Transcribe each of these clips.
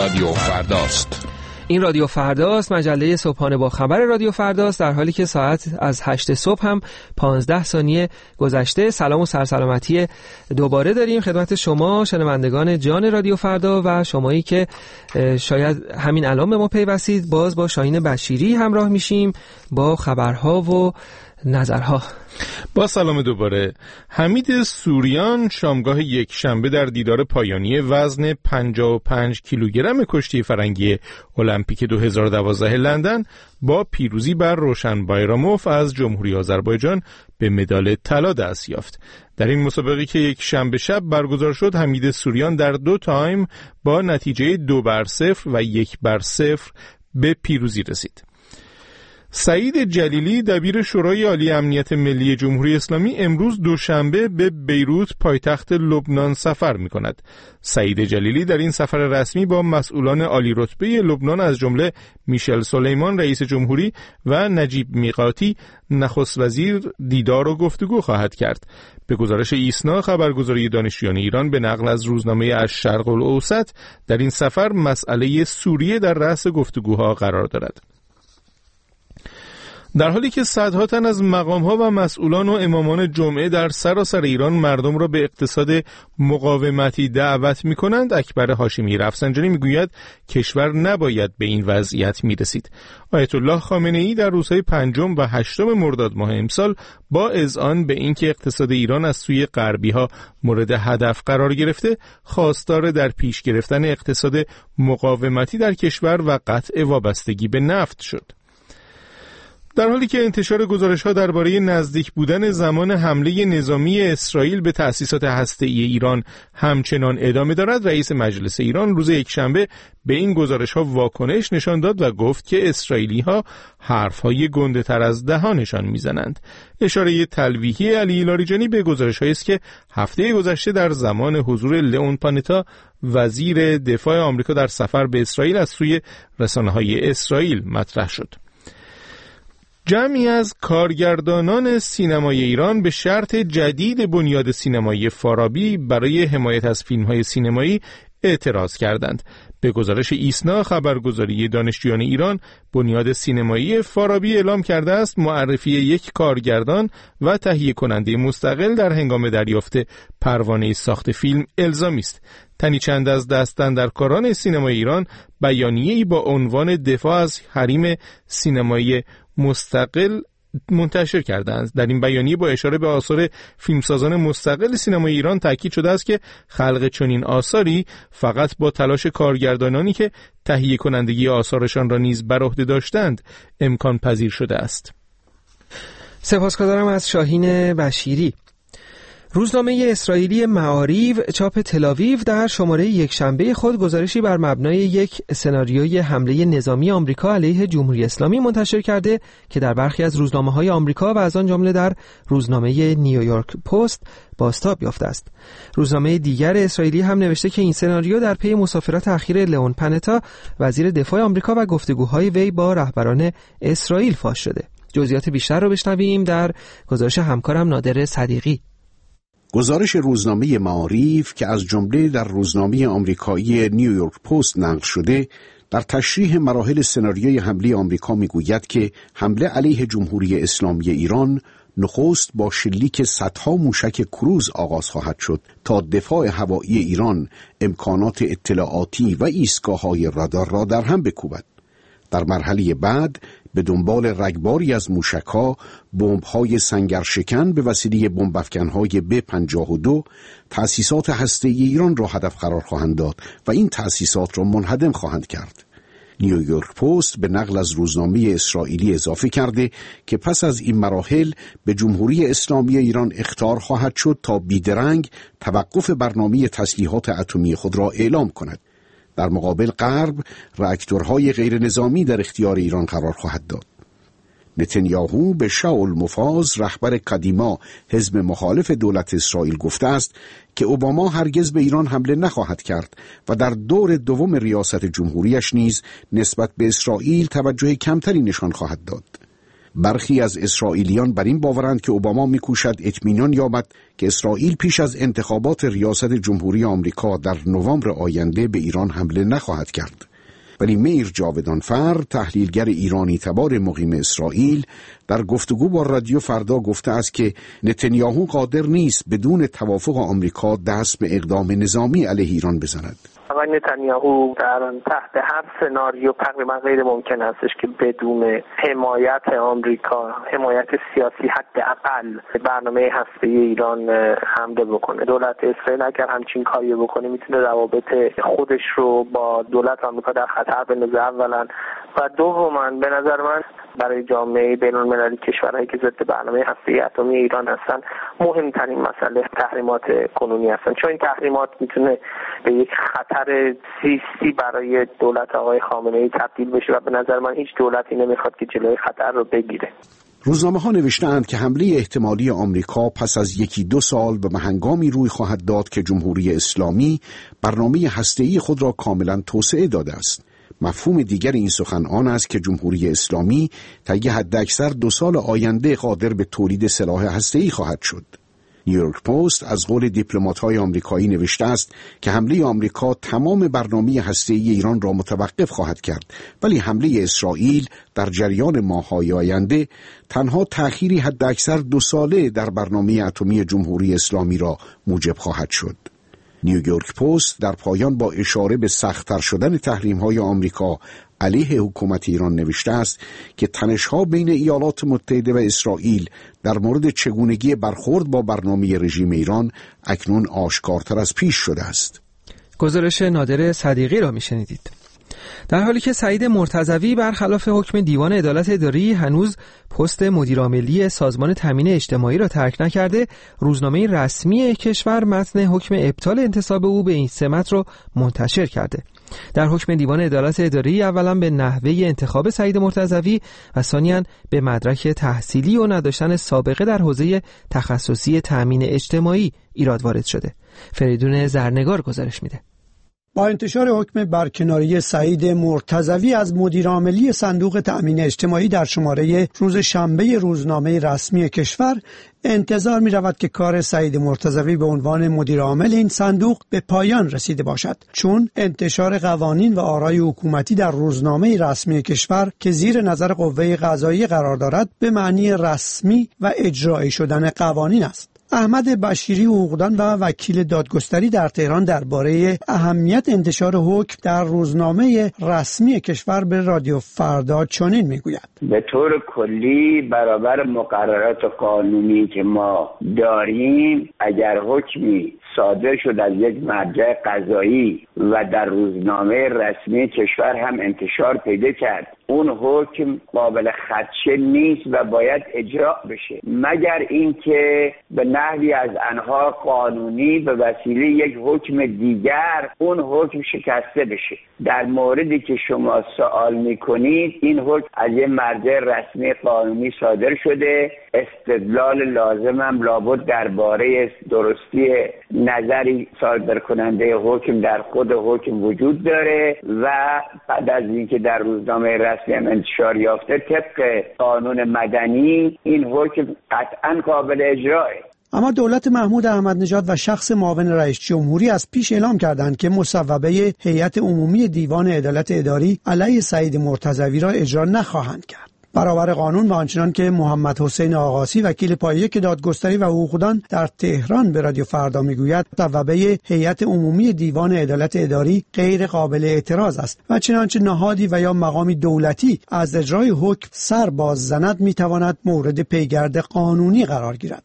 رادیو فرداست. این رادیو فرداست، مجله صبحانه با خبر رادیو فرداست، در حالی که ساعت از 8 صبح هم 15 ثانیه گذشته. سلام و سرسلامتی دوباره داریم خدمت شما شنوندگان جان رادیو فردا و شمایی که شاید همین الان به ما پیوستید. باز با شاهین بشیری همراه میشیم با خبرها و نظرها. با سلام دوباره. حمید سوریان شامگاه یک شنبه در دیدار پایانی وزن 55 کیلوگرم کشتی فرنگی المپیک 2012 لندن با پیروزی بر روشن بایراموف از جمهوری آذربایجان به مدال طلا دست یافت. در این مسابقه که یک شنبه شب برگزار شد، حمید سوریان در 2 تایم با نتیجه 2-0 و 1-0 به پیروزی رسید. سعید جلیلی دبیر شورای عالی امنیت ملی جمهوری اسلامی امروز دوشنبه به بیروت پایتخت لبنان سفر می‌کند. سعید جلیلی در این سفر رسمی با مسئولان عالی رتبه لبنان از جمله میشل سلیمان رئیس جمهوری و نجیب میقاتی نخست وزیر دیدار و گفتگو خواهد کرد. به گزارش ایسنا خبرگزاری دانشجویان ایران به نقل از روزنامه الشرق الاوسط، در این سفر مسئله سوریه در رأس گفتگوها قرار دارد. در حالی که صدها تن از مقام‌ها و مسئولان و امامان جمعه در سراسر ایران مردم را به اقتصاد مقاومتی دعوت می‌کنند، اکبر هاشمی رفسنجانی می‌گوید کشور نباید به این وضعیت می‌رسید. آیت الله خامنه‌ای در روزهای 5 و 8 مرداد ماه امسال با اذعان به اینکه اقتصاد ایران از سوی غربی‌ها مورد هدف قرار گرفته، خواستار در پیش گرفتن اقتصاد مقاومتی در کشور و قطع وابستگی به نفت شد. در حالی که انتشار گزارش‌ها درباره نزدیک بودن زمان حمله نظامی اسرائیل به تأسیسات هسته‌ای ایران همچنان ادامه دارد، رئیس مجلس ایران روز یکشنبه به این گزارش‌ها واکنش نشان داد و گفت که اسرائیلی‌ها حرف‌های گنده‌تر از دهانشان می‌زنند. اشاره تلویحی علی لاریجانی به گزارش‌هایی است که هفته گذشته در زمان حضور لئون پانتا وزیر دفاع آمریکا در سفر به اسرائیل از سوی رسانه‌های اسرائیل مطرح شد. جمعی از کارگردانان سینمای ایران به شرط جدید بنیاد سینمایی فارابی برای حمایت از فیلم‌های سینمایی اعتراض کردند. به گزارش ایسنا خبرگزاری دانشجویان ایران، بنیاد سینمایی فارابی اعلام کرده است معرفی یک کارگردان و تهیه کننده مستقل در هنگام دریافت پروانه ساخت فیلم الزامی است. تنی چند از دستاندرکاران سینمای ایران بیانیه‌ای با عنوان دفاع از حریم سینمایی مستقل منتشر کردند. در این بیانیه با اشاره به آثار فیلمسازان مستقل سینمای ایران تاکید شده است که خلق چنین آثاری فقط با تلاش کارگردانانی که تهیه کنندگی آثارشان را نیز بر عهده داشتند امکان پذیر شده است. سپاسگزارم از شاهین بشیری. روزنامه اسرائیلی معاریو چاپ تل‌آویو در شماره یکشنبه خود گزارشی بر مبنای یک سناریوی حمله نظامی آمریکا علیه جمهوری اسلامی منتشر کرده که در برخی از روزنامه‌های آمریکا و از آن جمله در روزنامه نیویورک پست بازتاب یافته است. روزنامه دیگر اسرائیلی هم نوشته که این سناریو در پی مسافرت اخیر لئون پانتا وزیر دفاع آمریکا و گفتگوهای وی با رهبران اسرائیل فاش شده. جزئیات بیشتر رو بشنویم در گزارش همکارم نادر صدیقی. گزارش روزنامه معاریو که از جمله در روزنامه آمریکایی نیویورک پست نقل شده، در تشریح مراحل سناریوی حمله آمریکا میگوید که حمله علیه جمهوری اسلامی ایران نخست با شلیک صدها موشک کروز آغاز خواهد شد تا دفاع هوایی ایران امکانات اطلاعاتی و ایستگاه‌های رادار را در هم بکوبد. در مرحله بعد به دنبال رگباری از موشک‌ها، بمب‌های سنگرشکن به وسیله بمب‌افکن‌های B-52 تأسیسات هسته‌ای ایران را هدف قرار خواهند داد و این تأسیسات را منهدم خواهند کرد. نیویورک پست به نقل از روزنامه اسرائیلی اضافه کرده که پس از این مراحل به جمهوری اسلامی ایران اخطار خواهد شد تا بیدرنگ توقف برنامه تسلیحات اتمی خود را اعلام کند. در مقابل غرب راکتورهای غیر نظامی در اختیار ایران قرار خواهد داد. نتانیاهو به شاول مفاز رهبر قدیما حزب مخالف دولت اسرائیل گفته است که اوباما هرگز به ایران حمله نخواهد کرد و در دور دوم ریاست جمهوریش نیز نسبت به اسرائیل توجه کمتری نشان خواهد داد. برخی از اسرائیلیان بر این باورند که اوباما می‌کوشد اطمینان یابد که اسرائیل پیش از انتخابات ریاست جمهوری آمریکا در نوامبر آینده به ایران حمله نخواهد کرد. ولی میر جاودانفر، تحلیلگر ایرانی تبار مقیم اسرائیل، در گفتگو با رادیو فردا گفته است که نتانیاهو قادر نیست بدون توافق آمریکا دست به اقدام نظامی علیه ایران بزند. آقای نتانیاهو در تحت هر سناریو تقریبا غیر ممکن هستش که بدون حمایت آمریکا، حمایت سیاسی حداقل برنامه هسته‌ای ایران حمله بکنه. دولت اسرائیل اگر همچین کاری بکنه میتونه روابط خودش رو با دولت آمریکا در خطر بندازه اولا، و دوما به نظر من برای جامعه بین‌المللی کشورهایی که ضد برنامه هسته‌ای اتمی ایران هستن مهمترین مسئله تحریمات کنونی هستن، چون این تحریمات میتونه به یک خطر سیاسی برای دولت آقای خامنه‌ای تبدیل بشه و به نظر من هیچ دولتی نمیخواد که جلوی خطر رو بگیره. روزنامه‌ها نوشته‌اند که حمله احتمالی آمریکا پس از 1-2 سال به هنگامی روی خواهد داد که جمهوری اسلامی برنامه هسته‌ای خود را کاملا توسعه داده است. مفهوم دیگر این سخن آن است که جمهوری اسلامی طی حداکثر 2 سال آینده قادر به تولید سلاح هسته‌ای خواهد شد. نیویورک پست از قول دیپلمات‌های آمریکایی نوشته است که حمله آمریکا تمام برنامه هسته‌ای ایران را متوقف خواهد کرد، ولی حمله اسرائیل در جریان ماه‌های آینده تنها تأخیری حداکثر 2 ساله در برنامه اتمی جمهوری اسلامی را موجب خواهد شد. نیویورک پست در پایان با اشاره به سخت‌تر شدن تحریم‌های آمریکا علیه حکومت ایران نوشته است که تنش‌ها بین ایالات متحده و اسرائیل در مورد چگونگی برخورد با برنامه رژیم ایران اکنون آشکارتر از پیش شده است. گزارش نادر صدیقی را میشنیدید. در حالی که سعید مرتضوی برخلاف حکم دیوان عدالت اداری هنوز پست مدیرعاملی سازمان تامین اجتماعی را ترک نکرده، روزنامه رسمی کشور متن حکم ابطال انتصاب او به این سمت را منتشر کرده. در حکم دیوان عدالت اداری اولا به نحوه انتخاب سعید مرتضوی و ثانیاً به مدرک تحصیلی و نداشتن سابقه در حوزه تخصصی تامین اجتماعی ایراد وارد شده. فریدون زرنگار گزارش میده. با انتشار حکم برکناری سعید مرتضوی از مدیرعاملی صندوق تأمین اجتماعی در شماره روز شنبه روزنامه رسمی کشور، انتظار می رود که کار سعید مرتضوی به عنوان مدیرعامل این صندوق به پایان رسیده باشد، چون انتشار قوانین و آرای حکومتی در روزنامه رسمی کشور که زیر نظر قوه قضاییه قرار دارد به معنی رسمی و اجرایی شدن قوانین است. احمد بشیری حقوقدان و وکیل دادگستری در تهران درباره اهمیت انتشار حکم در روزنامه رسمی کشور به رادیو فردا چنین میگوید: به طور کلی برابر مقررات قانونی که ما داریم، اگر حکمی صادر شد از یک مرجع قضایی و در روزنامه رسمی کشور هم انتشار پیدا کرد، اون حکم قابل خدشه نیست و باید اجرا بشه، مگر اینکه به نحوی از انها قانونی به وسیله یک حکم دیگر اون حکم شکسته بشه. در موردی که شما سوال میکنید، این حکم از یک مرجع رسمی قانونی صادر شده، استدلال لازم هم لابد درباره درستی نظری صادر کننده حکم در خود حکم وجود داره و بعد از اینکه در روزنامه رسمی هم انتشار یافته، طبق قانون مدنی این حکم قطعاً قابل اجراه. اما دولت محمود احمد نژاد و شخص معاون رئیس جمهوری از پیش اعلام کردند که مصوبه هیئت عمومی دیوان عدالت اداری علیه سعید مرتضوی را اجرا نخواهند کرد. برابر قانون و آنچنان که محمد حسین آقاسی وکیل پایه‌ای دادگستری و حقوقدان در تهران به رادیو فردا میگوید، مصوبه هیئت عمومی دیوان عدالت اداری غیر قابل اعتراض است و چنانچه نهادی و یا مقامی دولتی از اجرای حکم سر باز زند میتواند مورد پیگرد قانونی قرار گیرد.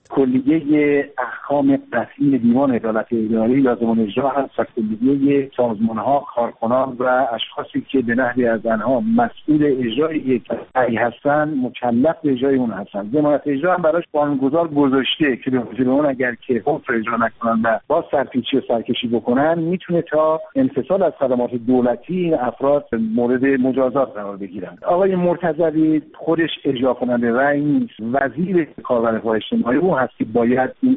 کلیه احکام قطعی دیوان عدالت اداری لازم اجرا هست و کلیه سازمان‌ها، کارکنان و اشخاصی که به نحوی از آنها مسئول اجرای یک رأی هستن مکلف به اجرای اون هستن. ضمانت اجرا هم براش قانونگذار گذاشته که به اون اگر که حکم اجرا نکنن و با سرپیچی و سرکشی بکنن، میتونه تا انفصال از خدمات دولتی این افراد مورد مجازات قرار بگیرن. آقای مرتضوی خودش اجرا کننده رأی نیست، وزیر کار و رفاه اجتماعی او هست که باید این ابلاغ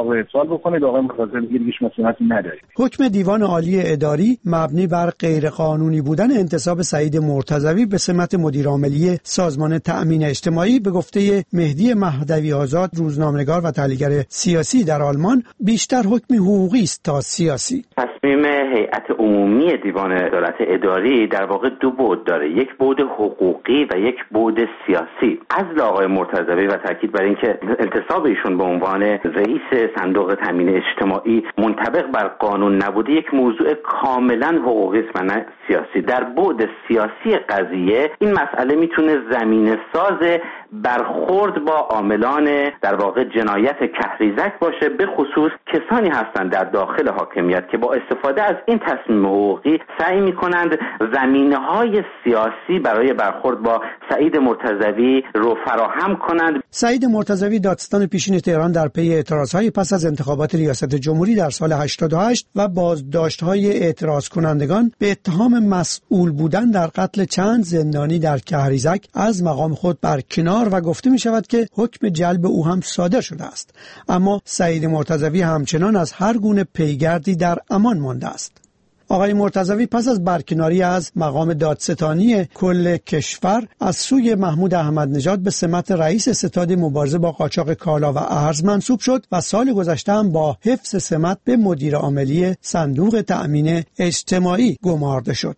رو ارسال بکنه. به آقای مرتضوی میگه هیچ مسئولیتی نداره. حکم دیوان عالی اداری مبنی بر غیرقانونی بودن انتصاب سعید مرتضوی به سمت مدیر عاملی سازمان تأمین اجتماعی به گفته مهدی مهدوی آزاد، روزنامه‌نگار و تحلیلگر سیاسی در آلمان، بیشتر حکمی حقوقی است تا سیاسی. تصمیم هیئت عمومی دیوان عدالت اداری در واقع دو بعد داره، یک بعد حقوقی و یک بعد سیاسی. عزل آقای مرتضوی و تاکید بر اینکه انتصاب ایشون به عنوان رئیس صندوق تامین اجتماعی منطبق بر قانون نبوده یک موضوع کاملا حقوقی است و نه سیاسی. در بعد سیاسی قضیه این مسئله میتونه زمینه‌ساز برخورد با عاملان در واقع جنایت کهریزک باشه، به خصوص کسانی هستند در داخل حاکمیت که با استفاده از این تصمیم حقوقی سعی میکنند زمینه‌های سیاسی برای برخورد با سعید مرتضوی رو فراهم کنند. سعید مرتضوی دادستان پیشین تهران در پی اعتراضهای پس از انتخابات ریاست جمهوری در سال 88 و بازداشت‌های اعتراض کنندگان به اتهام مسئول بودن در قتل چند زندانی در کهریزک از مقام خود برکنار و گفته می شود که حکم جلب او هم صادر شده است. اما سعید مرتضوی همچنان از هر گونه پیگردی در امان مانده است. آقای مرتضوی پس از برکناری از مقام دادستانی کل کشور از سوی محمود احمد نژاد به سمت رئیس ستاد مبارزه با قاچاق کالا و ارز منصوب شد و سال گذشته هم با حفظ سمت به مدیر عاملی صندوق تأمین اجتماعی گمارده شد.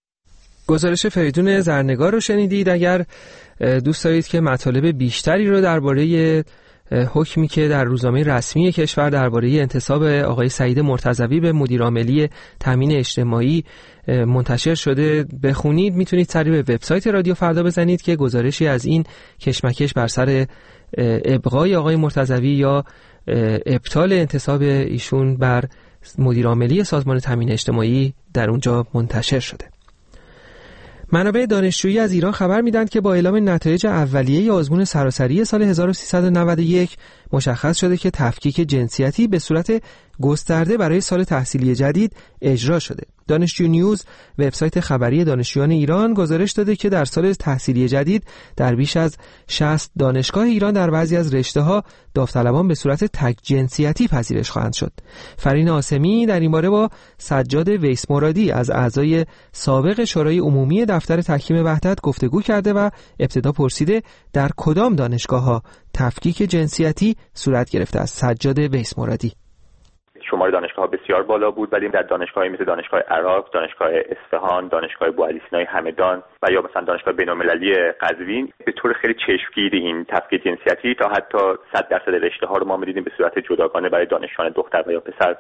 گزارش فریدون زرنگار رو شنیدید. اگر دوست دارید که مطالب بیشتری رو درباره حکمی که در روزنامه رسمی کشور درباره انتصاب آقای سعید مرتضوی به مدیر عاملی تامین اجتماعی منتشر شده بخونید، میتونید سری به وبسایت رادیو فردا بزنید که گزارشی از این کشمکش بر سر ابقای آقای مرتضوی یا ابطال انتصاب ایشون بر مدیر عاملی سازمان تامین اجتماعی در اونجا منتشر شده. منابع دانشجویی از ایران خبر میدند که با اعلام نتایج اولیه آزمون سراسری سال 1391 مشخص شده که تفکیک جنسیتی به صورت گسترده برای سال تحصیلی جدید اجرا شده. دانشجو نیوز، وبسایت خبری دانشجویان ایران، گزارش داده که در سال تحصیلی جدید در بیش از 60 دانشگاه ایران در بعضی از رشته‌ها داوطلبان به صورت تک جنسیتی پذیرش خواهند شد. فرین آسمی در این باره با سجاد ویس مرادی از اعضای سابق شورای عمومی دفتر تحکیم وحدت گفتگو کرده و ابتدا پرسیده در کدام دانشگاه‌ها تفکیک جنسیتی صورت گرفته است. سجاد ویس مرادی: شمار دانشگاه‌ها بسیار بالا بود، ولی در دانشگاه‌های مثل دانشگاه عراق، دانشگاه اصفهان، دانشگاه بوعلی سینای همدان و یا مثلا دانشگاه بین‌المللی قزوین به طور خیلی چشمگیر این تفکیک جنسیتی تا حتی 100% رشته‌ها رو ما می‌دیدیم به صورت جداگانه برای دانشجویان دختر و یا پسر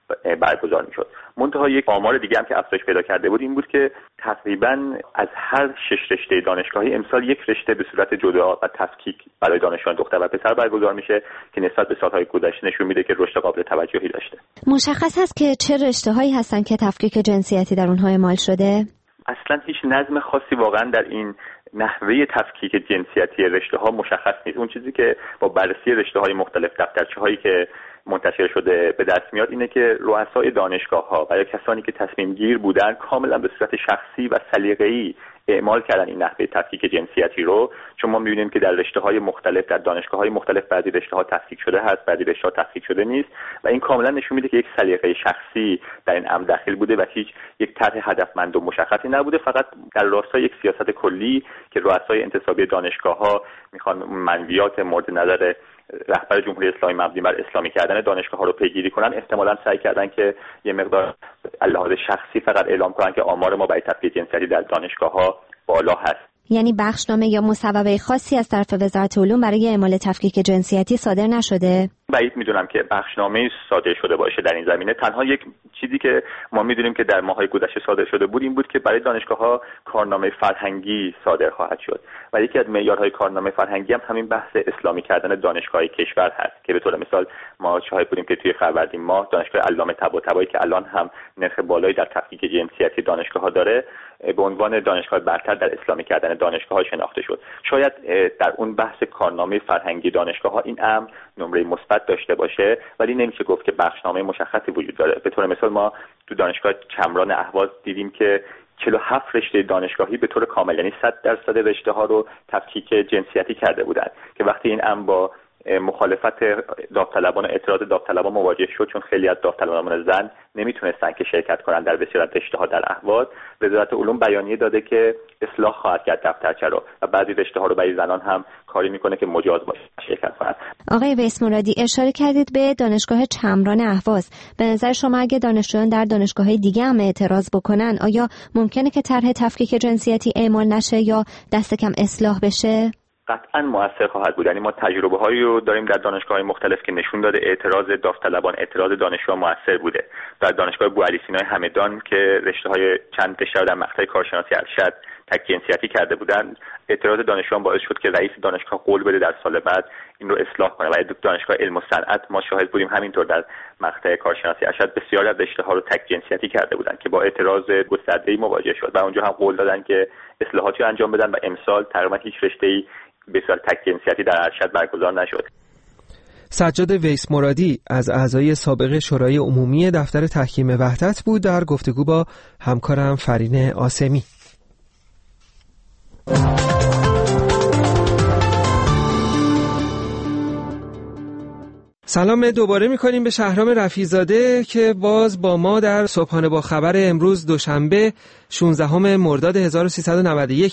برگزار میشد. منتها یک آمار دیگه هم که افزایش پیدا کرده بود این بود که تقریبا از هر 6 رشته دانشگاهی امسال یک رشته به صورت جدا و تفکیک برای دانشجویان دختر و پسر برگزار میشه که نسبت به سالهای گذشته نشون میده که رشد قابل توجهی داشته. مشخص هست که چه رشته‌هایی هستن که تفکیک جنسیتی در اونها اعمال شده؟ اصلا هیچ نظم خاصی واقعا در این نحوه تفکیک جنسیتی رشته‌ها مشخص نیست. اون چیزی که با بررسی رشته‌های مختلف، دفترچه‌هایی که منتشر شده به دست میاد اینه که رؤسای دانشگاه‌ها و یا کسانی که تصمیم گیر بودن کاملا به صورت شخصی و سلیقه‌ای اعمال کردن این نحوه تفکیک جنسیتی رو، چون ما می‌بینیم که در رشته‌های مختلف در دانشگاه‌های مختلف بعضی رشته‌ها تفکیک شده هست، بعضی رشته‌ها تفکیک شده نیست و این کاملا نشون میده که یک سلیقه شخصی در این امر داخل بوده و هیچ یک طرح هدفمند و مشخصی نبوده، فقط در راستای یک سیاست کلی که رؤسای انتصابی دانشگاه‌ها میخوان منویات مورد نظر رهبر جمهوری اسلامی مبنی بر اسلامی کردن دانشگاه‌ها رو پیگیری کنن، احتمالاً سعی کردن که یه مقدار لحاظ شخصی فقط اعلام کنن که آمار ما برای تفکیک جنسیتی در دانشگاه‌ها بالا هست. یعنی بخشنامه یا مصوبه خاصی از طرف وزارت علوم برای اعمال تفکیک جنسیتی صادر نشده؟ بعید میدونم که بخشنامه صادر شده باشه در این زمینه. تنها یک چیزی که ما میدونیم که در ماه‌های گذشته صادر شده بود این بود که برای دانشگاه‌ها کارنامه فرهنگی صادر خواهد شد و یکی از معیارهای کارنامه فرهنگی هم همین بحث اسلامی کردن دانشگاه کشور هست که به طور مثال ما شاهد بودیم که توی فروردین ماه دانشگاه علامه طباطبایی که الان هم نرخ بالایی در تفکیک جنسیتی دانشگاه‌ها داره به عنوان دانشگاه برتر در اسلامی کردن دانشگاه‌ها شناخته شد. شاید در اون بحث کارنامه فرهنگی دانشگاه‌ها این امر نمره مثبت داشته باشه، ولی نمیشه گفت که بخشنامه مشخصی وجود داره. به طور مثال ما تو دانشگاه چمران اهواز دیدیم که 47 رشته دانشگاهی به طور کامل یعنی 100% رشته ها رو تفکیک جنسیتی کرده بودند که وقتی این امر با مخالفت داوطلبان، اعتراض داوطلبان مواجه شد، چون خیلی از داوطلبان زن نمیتونستن که شرکت کنن در بسیار از رشته‌ها در اهواز. وزارت علوم بیانیه داده که اصلاح خواهد کرد دفترچه رو و بعضی رشته‌ها رو برای زنان هم کاری میکنه که مجاز باشه شرکت کنن. آقای ویس مرادی، اشاره کردید به دانشگاه چمران اهواز. به نظر شما اگه دانشجویان در دانشگاه‌های دیگه هم اعتراض بکنن، آیا ممکنه که طرح تفکیک جنسیتی اعمال نشه یا دست کم اصلاح بشه؟ قطعا مؤثر خواهد بود. یعنی ما تجربه هایی رو داریم در دانشگاه‌های مختلف که نشون داده اعتراض داوطلبان، اعتراض دانشجویان مؤثر بوده. در دانشگاه بوعلی سینای همدان که رشته‌های چند رشته در مقطع کارشناسی ارشد تک جنسیتی کرده بودند، اعتراض دانشجویان باعث شد که رئیس دانشگاه قول بده در سال بعد این رو اصلاح کنه. و دانشگاه علم و صنعت ما شاهد بودیم همینطور در مقطع کارشناسی ارشد بسیاری از رشته‌ها رو تک جنسیتی کرده بودند که با اعتراض گسترده‌ای مواجه شد و اونجا هم قول دادن که اصلاحاتی انجام بدن و امسال تقریبا هیچ رشته‌ای بسیار تک جنسیتی در ارشد برگزار نشد. سجاد ویس مرادی از اعضای سابق شورای عمومی دفتر تحکیم وحدت بود در گفتگو با همکارم فرین آسمی. سلام دوباره می‌کنیم به شهرام رفیع‌زاده که باز با ما در صبحانه با خبر امروز دوشنبه 16 مرداد 1391.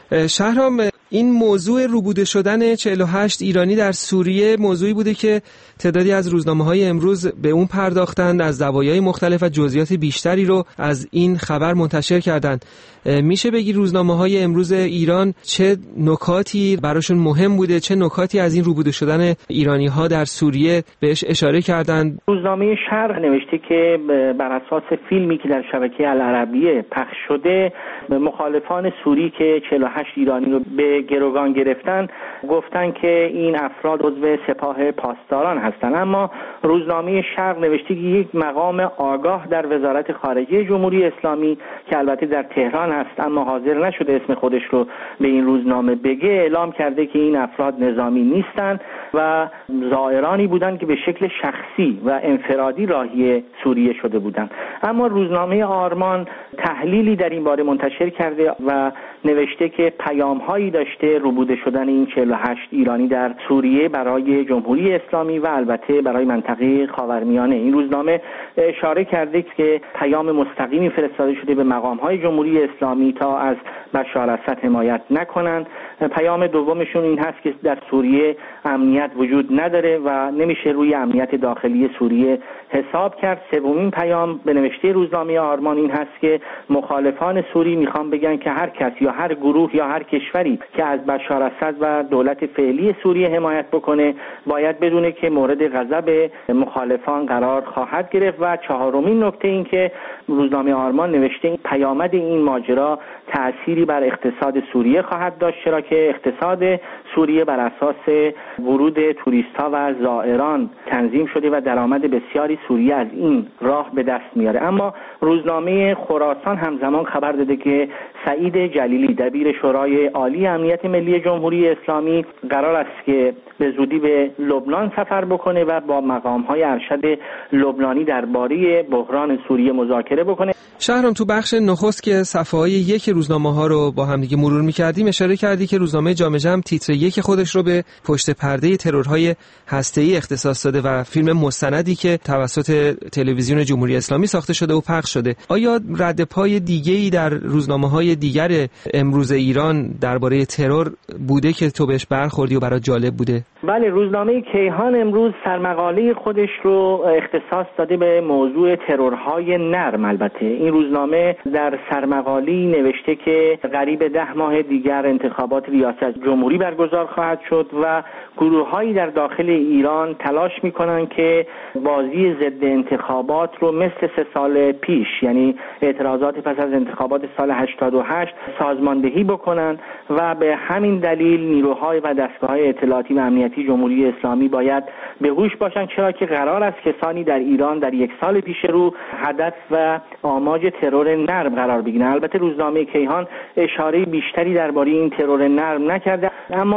شهرام، این موضوع روبوده شدن 48 ایرانی در سوریه موضوعی بوده که تعدادی از روزنامه‌های امروز به اون پرداختند، از زوایای مختلف و جزئیات بیشتری رو از این خبر منتشر کردند. میشه بگی روزنامه‌های امروز ایران چه نکاتی براشون مهم بوده، چه نکاتی از این روبوده شدن ایرانی‌ها در سوریه بهش اشاره کردند؟ روزنامه شرق نوشته که بر اساس فیلمی که در شبکه العربیه پخش شده، مخالفان سوری که 48 ایرانی رو به گروگان گرفتن گفتن که این افراد عضو سپاه پاسداران هستند. اما روزنامه شرق نوشته که یک مقام آگاه در وزارت خارجه جمهوری اسلامی که البته در تهران هست اما حاضر نشده اسم خودش رو به این روزنامه بگه، اعلام کرده که این افراد نظامی نیستند و زائرانی بودند که به شکل شخصی و انفرادی راهی سوریه شده بودند. اما روزنامه آرمان تحلیلی در این باره منتشر کرده و نوشته که پیام‌هایی داشته روبوده شدن این 48 ایرانی در سوریه برای جمهوری اسلامی و البته برای منطقه خاورمیانه. این روزنامه اشاره کرده که پیام مستقیمی فرستاده شده به مقام‌های جمهوری اسلامی تا از بشار اسد حمایت نکنند. پیام دومشون این هست که در سوریه امنیت وجود نداره و نمیشه روی امنیت داخلی سوریه حساب کرد. سومین پیام به نوشته روزنامه آرمان این هست که مخالفان سوری میخوان بگن که هر کس یا هر گروه یا هر کشوری که از بشار اسد و دولت فعلی سوریه حمایت بکنه باید بدونه که مورد غضب مخالفان قرار خواهد گرفت. و چهارمین نکته این که روزنامه آرمان نوشته این پیامد این ماجرا تأثیری بر اقتصاد سوریه خواهد داشت، چرا که اقتصاد سوریه بر اساس ورود توریست‌ها و زائران تنظیم شده و درآمد بسیاری سوریه از این راه به دست میاره. اما روزنامه خراسان همزمان خبر داده که سعید جلیلی دبیر شورای عالی امنیت ملی جمهوری اسلامی قرار است که به زودی به لبنان سفر بکنه و با مقام‌های ارشد لبنانی درباره بحران سوریه مذاکره بکنه. شهرام، تو بخش نخست که صفحه‌های یک روزنامه‌ها رو با هم دیگه مرور می‌کردیم اشاره کردی که روزنامه جامعه جمع تیتر یک خودش رو به پشت پرده ترورهای هسته‌ای اختصاص داده و فیلم مستندی که توسط تلویزیون جمهوری اسلامی ساخته شده و پخش شده. آیا رد پای دیگه‌ای در روزنامه‌های دیگر امروز ایران درباره ترور بوده که تو بهش برخوردی و برات جالب بوده؟ بله، روزنامه کیهان امروز سرمقاله خودش رو اختصاص داده به موضوع ترورهای نرم. البته این روزنامه در سرمقالی نوشته که قریب 10 ماه دیگر انتخابات ریاست جمهوری برگزار خواهد شد و گروه‌هایی در داخل ایران تلاش می‌کنن که بازی ضد انتخابات رو مثل 3 سال پیش، یعنی اعتراضات پس از انتخابات سال 88 سازماندهی بکنن و به همین دلیل نیروهای و دستگاه‌های اطلاعاتی و امنیتی جمهوری اسلامی باید به هوش باشن، چرا که قرار است کسانی در ایران در 1 سال پیش رو هدف و آماج ترور نرم قرار بگیرن. البته روزنامه کیهان اشاره بیشتری درباره این ترور نرم نکرده، اما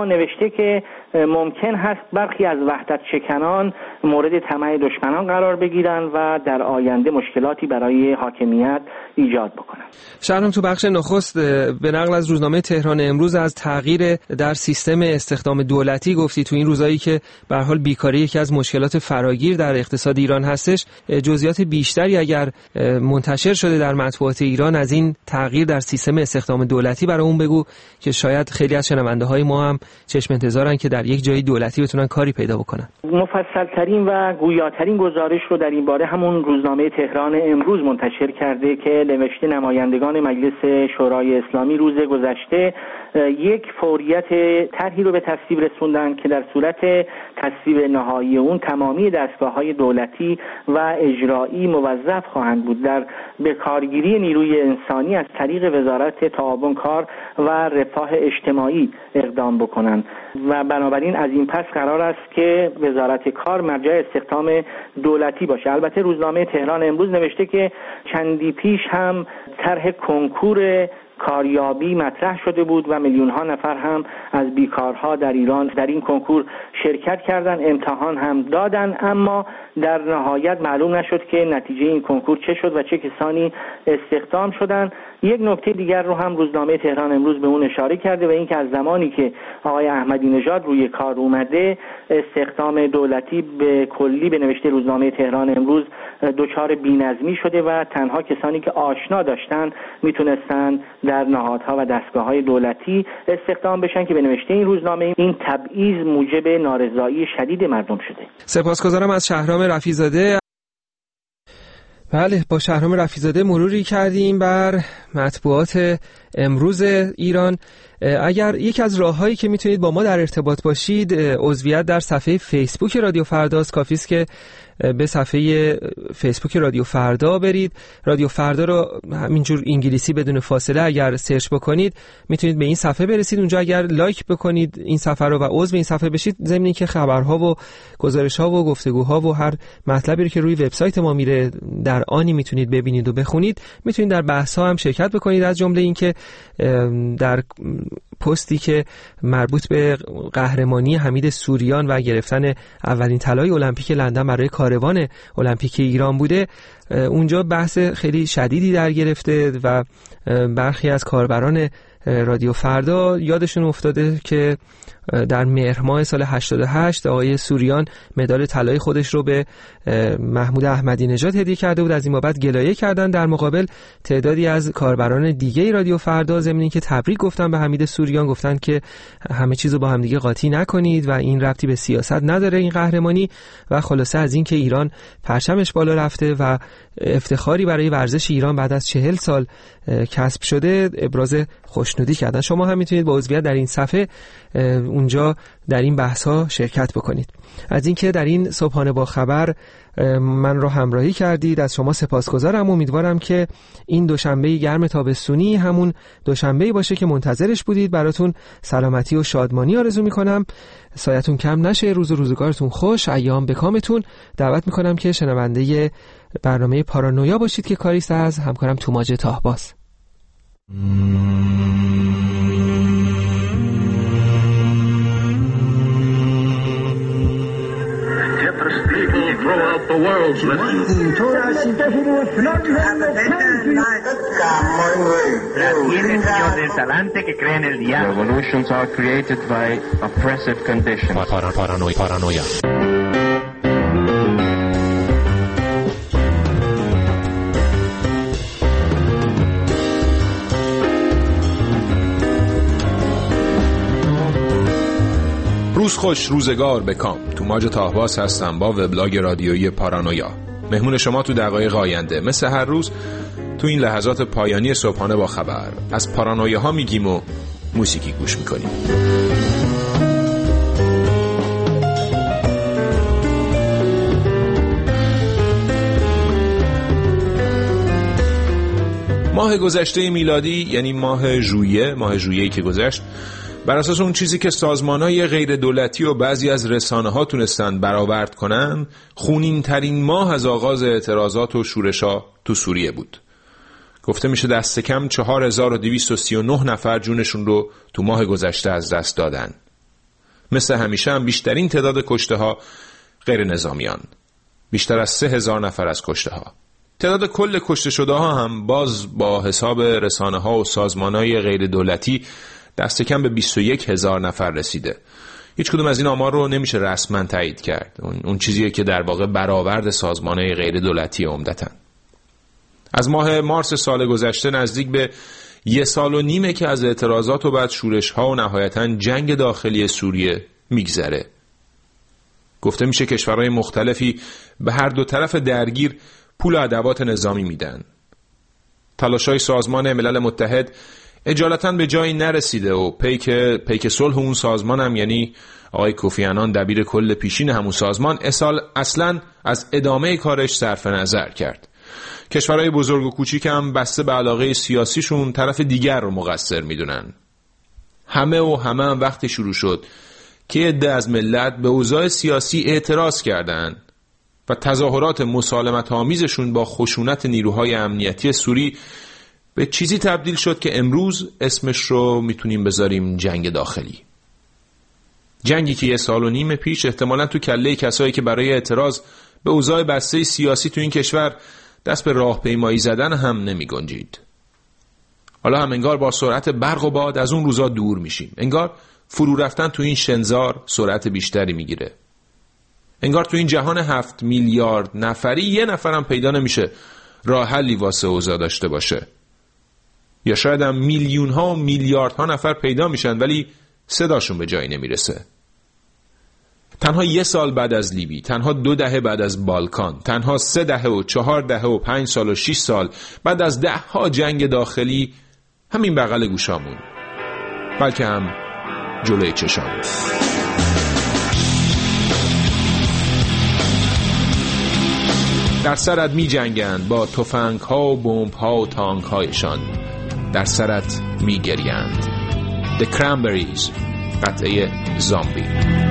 اما نوشته که ممکن هست برخی از وحدت شکنان مورد طمع دشمنان قرار بگیرن و در آینده مشکلاتی برای حاکمیت ایجاد بکنن. شهرام، تو بخش نخست به نقل از روزنامه تهران امروز از تغییر در سیستم استخدام دولتی گفتی. تو این روزایی که به هر حال بیکاری یکی از مشکلات فراگیر در اقتصاد ایران هستش، جزئیات بیشتری اگر منتشر شده در مطبوعات ایران از این تغییر در سیستم استخدام دولتی برامون بگو که شاید خیلی از شنونده‌های ما هم چشم انتظارن که در یک جای دولتی بتونن کاری پیدا بکنن. مفصل‌ترین و گویاترین گزارش رو در این باره همون روزنامه تهران امروز منتشر کرده که نوشته نمایندگان مجلس شورای اسلامی روز گذشته یک فوریت طرحی رو به تصویب رسوندن که در صورت تصویب نهایی اون تمامی دستگاه‌های دولتی و اجرایی موظف خواهند بود در به کارگیری نیروی انسانی از طریق وزارت تعاون کار و رفاه اجتماعی اقدام بکنند و بنابراین از این پس قرار است که وزارت کار مرجع استخدام دولتی باشه. البته روزنامه تهران امروز نوشته که چندی پیش هم طرح کنکور کاریابی مطرح شده بود و میلیون ها نفر هم از بیکارها در ایران در این کنکور شرکت کردند، امتحان هم دادن، اما در نهایت معلوم نشد که نتیجه این کنکور چه شد و چه کسانی استخدام شدند. یک نکته دیگر رو هم روزنامه تهران امروز به اون اشاره کرده و اینکه از زمانی که آقای احمدی نژاد روی کار اومده استخدام دولتی به کلی به نوشته روزنامه تهران امروز دچار بی‌نظمی شده و تنها کسانی که آشنا داشتن میتونستن در نهادها و دستگاه‌های دولتی استخدام بشن که به نوشته این روزنامه این تبعیض موجب نارضایی شدید مردم شده. سپاسگزارم از شهرام رفیع‌زاده. بله، با شهرام رفیع‌زاده مروری کردیم بر مطبوعات امروز ایران. اگر یکی از راه‌هایی که میتونید با ما در ارتباط باشید عضویت در صفحه فیسبوک رادیو فرداست. کافی است که به صفحه فیسبوک رادیو فردا برید. رادیو فردا رو همینجور انگلیسی بدون فاصله اگر سرچ بکنید میتونید به این صفحه برسید. اونجا اگر لایک بکنید این صفحه رو و عضو این صفحه بشید، ضمن اینکه خبرها و گزارش‌ها و گفتگوها و هر مطلبی که روی وبسایت ما میره در آنی میتونید ببینید و بخونید. میتونید در بحث‌ها هم شرکت بکنید، از جمله اینکه در پستی که مربوط به قهرمانی حمید سوریان و گرفتن اولین طلای المپیک لندن برای کاروان المپیک ایران بوده، اونجا بحث خیلی شدیدی در گرفته و برخی از کاربران رادیو فردا یادشون افتاده که در مهر ماه سال 88 آقای سوریان مدال طلای خودش رو به محمود احمدی نژاد هدیه کرده بود. از این بابت گلایه کردن. در مقابل تعدادی از کاربران دیگه رادیو فردا ضمن اینکه تبریک گفتن به حمید سوریان، گفتن که همه چیزو با هم دیگه قاطی نکنید و این ربطی به سیاست نداره این قهرمانی، و خلاصه از این که ایران پرچمش بالا رفته و افتخاری برای ورزش ایران بعد از 40 سال کسب شده ابراز خوشنودی کردن. شما هم میتونید با عضویت در این صفحه اونجا در این بحث ها شرکت بکنید. از اینکه در این صبحانه با خبر من رو همراهی کردید از شما سپاسگزارم. امیدوارم که این دوشنبه گرم تابستونی همون دوشنبه باشه که منتظرش بودید. براتون سلامتی و شادمانی آرزو میکنم. سایتون کم نشه، روز و روزگارتون خوش، ایام به کامتون. دعوت میکنم که شنونده برنامه پارانویا باشید که کاریست از همکارم توماج طاهباز. Throughout the world's Revolutions are created by oppressive conditions. Paranoia. روز خوش، روزگار بکام. توماج طاهباز هستم با وبلاگ رادیویی پارانویا. مهمون شما تو دقایق آینده. مثل هر روز تو این لحظات پایانی صبحانه با خبر از پارانویاها میگیم و موسیقی گوش میکنیم. ماه گذشته میلادی یعنی ماه ژوئیه‌ای که گذشت، بر اساس اون چیزی که سازمان‌های غیر دولتی و بعضی از رسانه‌ها تونستن برآورد کنن، خونین ترین ماه از آغاز اعتراضات و شورش‌ها تو سوریه بود. گفته میشه دست کم 4239 نفر جونشون رو تو ماه گذشته از دست دادن. مثل همیشه هم بیشترین تعداد کشته ها غیر نظامیان، بیشتر از 3000 نفر از کشته ها. تعداد کل کشته شده ها هم باز با حساب رسانه ها و سازمان های غیر دولتی دست کم به 21000 نفر رسیده. هیچ کدوم از این آمار رو نمیشه رسما تایید کرد. اون چیزیه که در واقع برآورد سازمان های غیر دولتی عمدتاً. از ماه مارس سال گذشته نزدیک به 1.5 سال که از اعتراضات و بعد شورش ها و نهایتاً جنگ داخلی سوریه میگذره. گفته میشه کشورهای مختلفی به هر دو طرف درگیر پول و ادوات نظامی میدن. تلاش‌های سازمان ملل متحد اجالتاً به جایی نرسیده و پیک صلح اون سازمان هم، یعنی آقای کوفی عنان دبیر کل پیشین همون سازمان، اصلاً از ادامه کارش صرف نظر کرد. کشورهای بزرگ و کوچیک هم بسته به علاقه سیاسیشون طرف دیگر رو مقصر میدونن. همه هم وقتی شروع شد که عده از ملت به اوضاع سیاسی اعتراض کردند و تظاهرات مسالمت آمیزشون با خشونت نیروهای امنیتی سوری به چیزی تبدیل شد که امروز اسمش رو میتونیم بذاریم جنگ داخلی. جنگی که 1.5 سال پیش احتمالاً تو کله کسایی که برای اعتراض به اوضاع بسته سیاسی تو این کشور دست به راهپیمایی زدن هم نمی گنجید. حالا هم انگار با سرعت برق و باد از اون روزا دور میشیم. انگار فرو رفتن تو این شنزار سرعت بیشتری میگیره. انگار تو این جهان 7 میلیارد نفری یه نفرم پیدا نمیشه راه حلی واسه اوضاع داشته باشه. یا شاید هم میلیون ها و میلیاردها نفر پیدا میشن ولی صداشون به جایی نمیرسه. تنها 1 سال بعد از لیبی، تنها 2 دهه بعد از بالکان، تنها 3 دهه و 4 دهه و 5 سال و 6 سال بعد از 10 جنگ داخلی، همین بغل گوشامون، بلکه هم جلوی چشامون. در سرت می جنگند با تفنگ ها و بمب ها و تانک هایشان، در سرت می گریند. The Cranberries، قطعه زامبی.